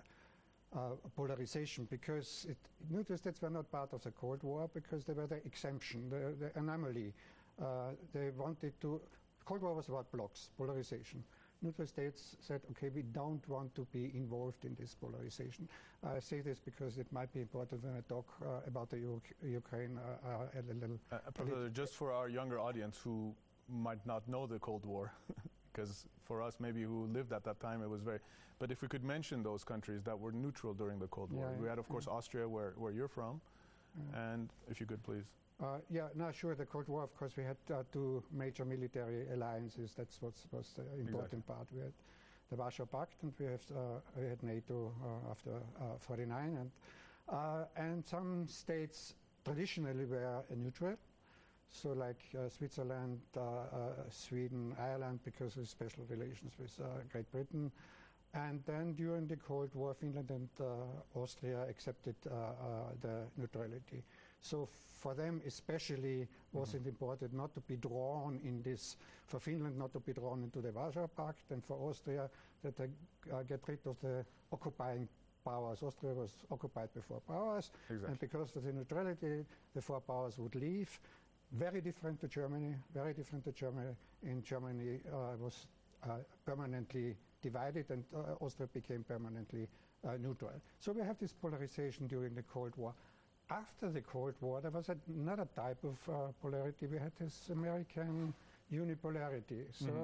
polarization, because neutral states were not part of the Cold War, because they were the exemption, the anomaly. They wanted to, Cold War was about blocks, polarization. Neutral states said, okay, we don't want to be involved in this polarization. I say this because it might be important when I talk about the Ukraine a little. Professor, just for our younger audience who might not know the Cold War, because for us maybe who lived at that time, it was very, but if we could mention those countries that were neutral during the Cold War. We had, of course, Austria, where you're from, and if you could please. Sure. The Cold War, of course, we had two major military alliances. That's what was the important part. We had the Warsaw Pact, and we had NATO after 49, and some states traditionally were neutral. So like Switzerland, Sweden, Ireland, because of special relations with Great Britain. And then during the Cold War, Finland and Austria accepted the neutrality. So for them especially was it important not to be drawn in this, for Finland not to be drawn into the Warsaw Pact, and for Austria that they get rid of the occupying powers. Austria was occupied by four powers, and because of the neutrality, the four powers would leave. Very different to Germany, very different to Germany. In Germany was permanently divided, and Austria became permanently neutral. So we have this polarization during the Cold War. After the Cold War, there was another type of polarity. We had this American unipolarity. So,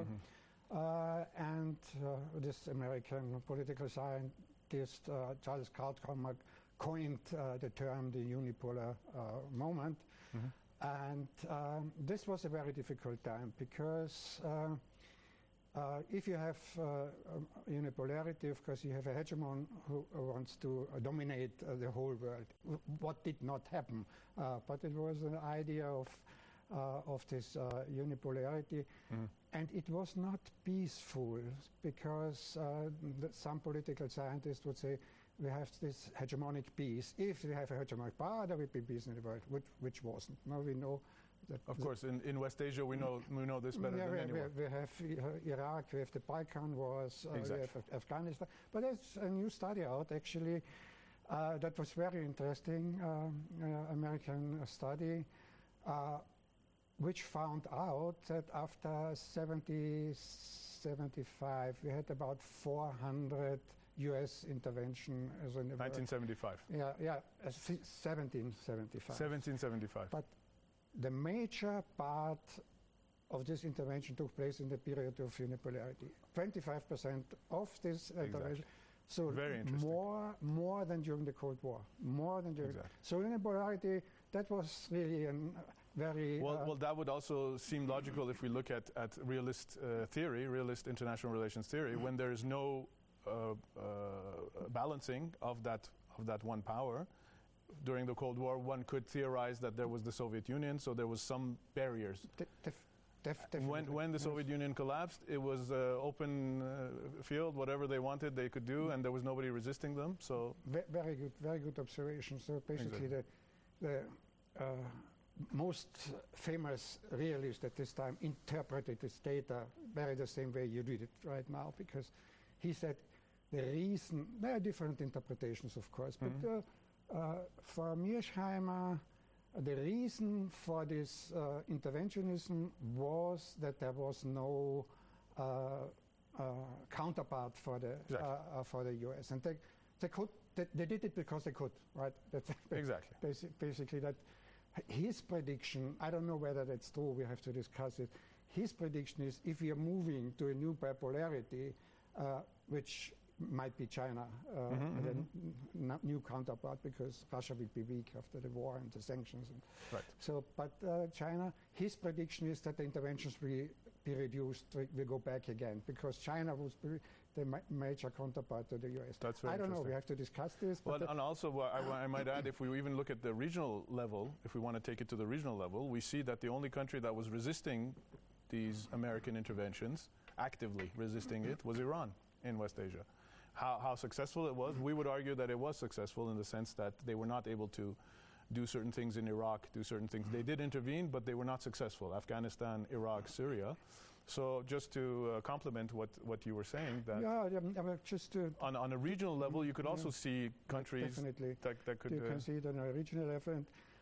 and this American political scientist, Charles Krauthammer, coined the term the unipolar moment. And this was a very difficult time, because if you have unipolarity, of course, you have a hegemon who wants to dominate the whole world. What did not happen, but it was an idea of this unipolarity, and it was not peaceful, because some political scientists would say we have this hegemonic peace. If we have a hegemonic power, there will be peace in the world, which wasn't. Now we know that. Of course, in West Asia, we know this better than anyone. We have Iraq, we have the Balkan Wars, exactly. we have Afghanistan. But there's a new study out, actually, that was very interesting, American study, which found out that after 75, we had about 400 U.S. intervention as in 1975. Yeah, 1775. 1775. But the major part of this intervention took place in the period of unipolarity. 25% of this intervention. So very interesting. More than during the Cold War. More than during. Exactly. So unipolarity, that was really a very. Well, that would also seem logical if we look at realist theory, realist international relations theory, when there is no balancing of that one power. During the Cold War, one could theorize that there was the Soviet Union, so there was some barriers. When the Soviet Union collapsed, it was open field, whatever they wanted they could do, and there was nobody resisting them. So very good observation. So basically, the most famous realist at this time interpreted this data very the same way you did it right now, because he said the reason, there are different interpretations, of course, but for Mearsheimer, the reason for this interventionism was that there was no counterpart for the U.S. and they did it because they could, right? That's exactly. Basically, that his prediction. I don't know whether that's true. We have to discuss it. His prediction is if we are moving to a new bipolarity, which might be China, the new counterpart, because Russia will be weak after the war and the sanctions. Right. So, but China, his prediction is that the interventions will be reduced, will go back again, because China was the major counterpart to the U.S. That's very I don't know. interesting. We have to discuss this. Well, and also, I might add, if we even look at the regional level, if we want to take it to the regional level, we see that the only country that was resisting these American interventions, actively resisting it, was Iran in West Asia. How successful it was, we would argue that it was successful in the sense that they were not able to do certain things in Iraq, do certain things. They did intervene, but they were not successful. Afghanistan, Iraq, Syria. So just to complement what you were saying, that just on a regional level, you could also see countries that could. You can see it on a regional level.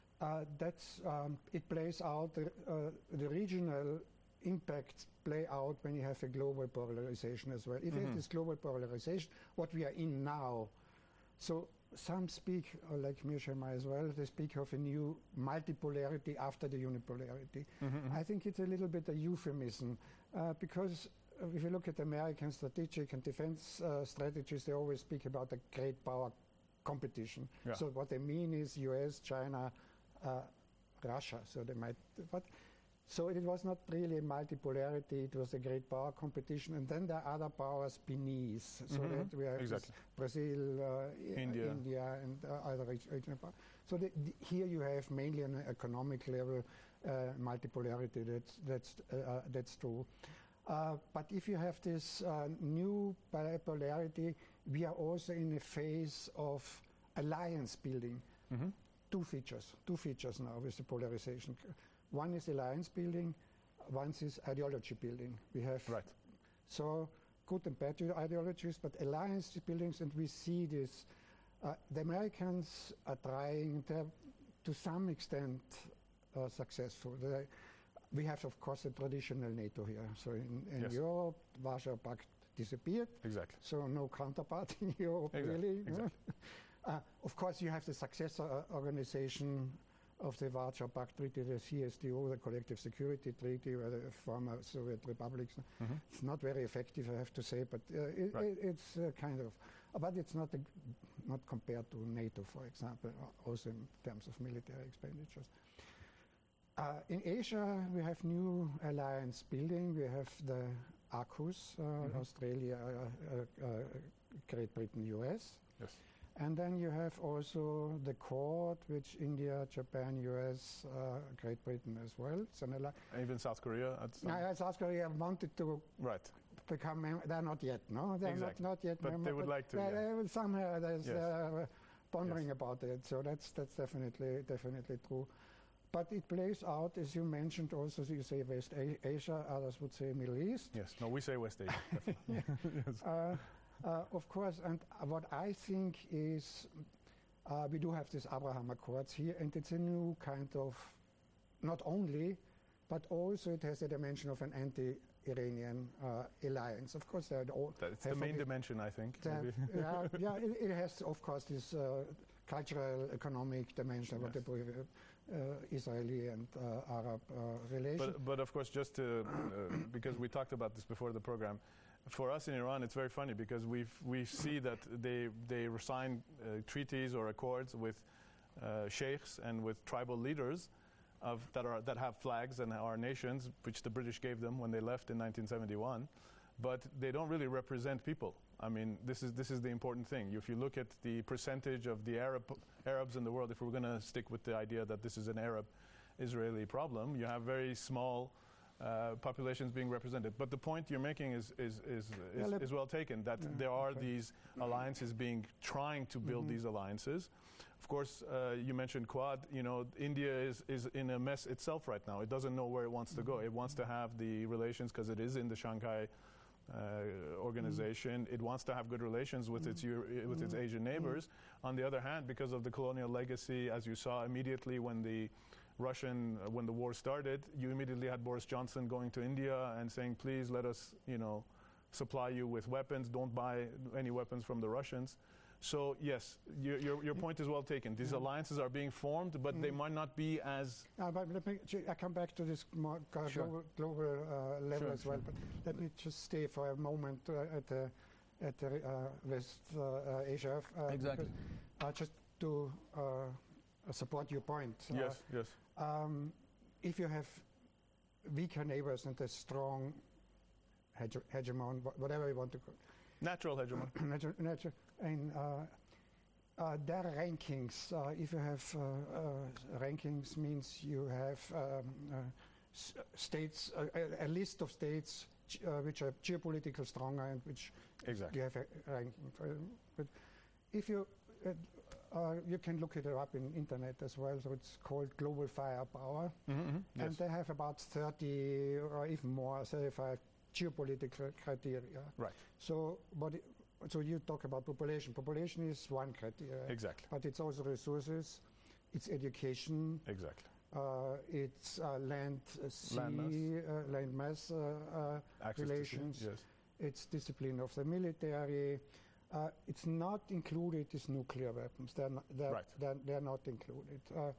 It plays out the regional impacts play out when you have a global polarization as well. If you have this global polarization, what we are in now, so some speak, like Mearsheimer as well, they speak of a new multipolarity after the unipolarity. I think it's a little bit a euphemism, because if you look at American strategic and defense strategies, they always speak about a great power competition. Yeah. So what they mean is US, China, Russia. So they might, so it was not really a multipolarity, it was a great power competition, and then there are other powers beneath. So that we have Brazil, India and other regional powers. So here you have mainly on an economic level multipolarity, that's true. But if you have this new bipolarity, we are also in a phase of alliance building. Two features now with the polarization. One is alliance building, one is ideology building. We have so good and bad ideologies, but alliance buildings, and we see this. The Americans are trying, to some extent successful. We have, of course, a traditional NATO here. So in Europe, Warsaw Pact disappeared. Exactly. So no counterpart in Europe, really. Exactly. Of course, you have the successor organization of the Warsaw Pact Treaty, the CSTO, the Collective Security Treaty, where the former Soviet republics. It's not very effective, I have to say, but it's kind of. But it's not compared to NATO, for example, also in terms of military expenditures. In Asia, we have new alliance building. We have the AUKUS, Australia, Great Britain, US. Yes. And then you have also the Quad, which India, Japan, US, Great Britain as well. Even South Korea? South Korea wanted to become they're not yet, no? They're exactly. not yet but they would like to. They will somehow they're pondering Yes. about it, so that's definitely true. But it plays out, as you mentioned, also you say West Asia, others would say Middle East. Yes, no, we say West Asia. Yes. Of course, and what I think is we do have these Abraham Accords here, and it's a new kind of, not only, but also it has a dimension of an anti-Iranian alliance. Of course, it's the main dimension, I think. It has, of course, this cultural, economic dimension of the Israeli and Arab relations. But of course, just to, because we talked about this before the program, for us in Iran, it's very funny because we see that they sign treaties or accords with sheikhs and with tribal leaders that have flags and are nations, which the British gave them when they left in 1971, but they don't really represent people. I mean, this is the important thing. If you look at the percentage of the Arabs in the world, if we're going to stick with the idea that this is an Arab-Israeli problem, you have very small populations being represented. But the point you're making is well taken, that there are these alliances trying to build these alliances. Of course, you mentioned Quad. You know, India is in a mess itself right now. It doesn't know where it wants to go. It wants to have the relations because it is in the Shanghai organization. It wants to have good relations with its Asian neighbors. On the other hand, because of the colonial legacy, as you saw immediately when the war started, you immediately had Boris Johnson going to India and saying, please let us, supply you with weapons. Don't buy any weapons from the Russians. So yes, your point is well taken. These alliances are being formed, but they might not be as. But I come back to this more global level as well. But let me just stay for a moment at the West Asia. Exactly. Just to support your point. Yes. If you have weaker neighbors and a strong hegemon, whatever you want to call it. Natural hegemon. Natural. And their rankings, if you have rankings, means you have states, a list of states which are geopolitically stronger and which you have a ranking for. But if you can look it up in internet as well, so it's called Global Firepower. And they have about 30 or even more, 35 geopolitical criteria. Right. So you talk about population. Population is one criteria. Exactly. But it's also resources, it's education. Exactly. It's land mass relations. Yes. It's discipline of the military. It's not included is nuclear weapons. They're not included.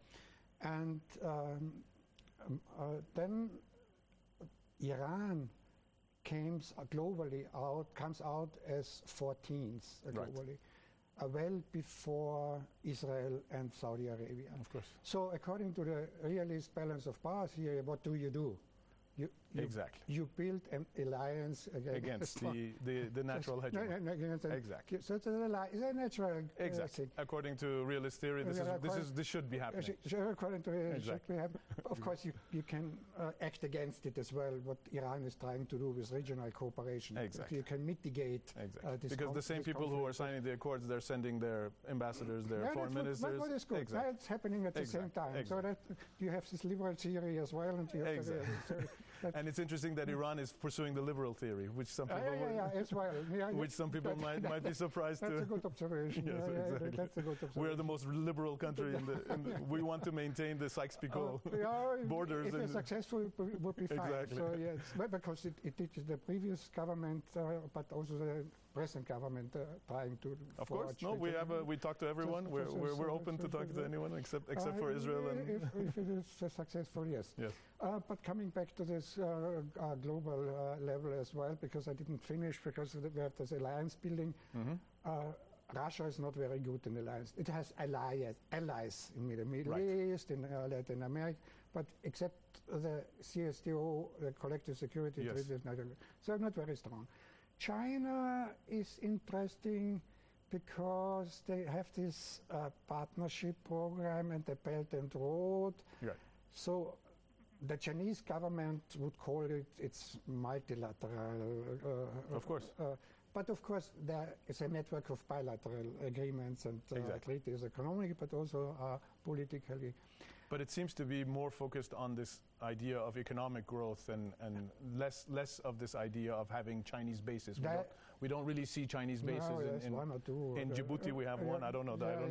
Then Iran comes out as 14th globally, well before Israel and Saudi Arabia. Of course. So according to the realist balance of power theory, what do? Exactly. You build an alliance against the natural hegemon. Exactly. So it's a natural thing. According to realist theory, this should be happening. According to realist should be happening. Of course, you can act against it as well. What Iran is trying to do with regional cooperation. Exactly. You can mitigate. Exactly. Because the same people who are signing the accords, they're sending their ambassadors, their foreign ministers. What is good. Exactly. That's happening at the same time. Exactly. So that you have this liberal theory as well, and you have and it's interesting that Iran is pursuing the liberal theory, which some people as well. Which some people might be surprised to. That's a good observation. Yes, exactly. That's a good observation. We're the most liberal country we want to maintain the Sykes-Picot borders. If it's successful, it would be fine. Exactly. So yes, because it did the previous government, but also the present government trying to. Of course, no. We talk to everyone. We're open to talk to anyone except for Israel. And if it is successful, yes. Yes. But coming back to this global level as well, because I didn't finish, because we have this alliance building. Russia is not very good in alliance. It has allies in the Middle East, in Latin America, but except the CSTO, the Collective Security Treaty, so not very strong. China is interesting because they have this partnership program and the Belt and Road. Right. So The Chinese government would call it its multilateral. Of course. But of course, there is a network of bilateral agreements and treaties, economically, but also politically. But it seems to be more focused on this idea of economic growth and less of this idea of having Chinese bases. We don't really see Chinese bases in one or two. In Djibouti we have one. I don't know.